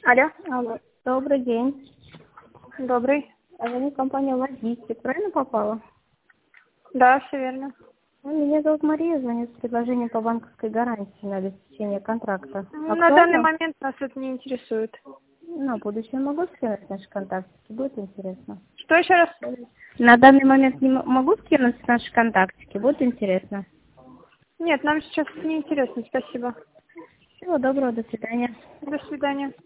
Алло. Алло, добрый день. Добрый. Звонит компания «Логистик». Правильно попала? Да, все верно. Меня зовут Мария, звоню с предложением по банковской гарантии на обеспечение контракта. На данный Актуально? момент нас это не интересует. На будущее могу скинуть наши контактики? Будет интересно. Что еще раз? На данный момент не могу скинуть наши контактики? Будет интересно. Нет, нам сейчас не интересно. Спасибо. Всего доброго, до свидания. До свидания.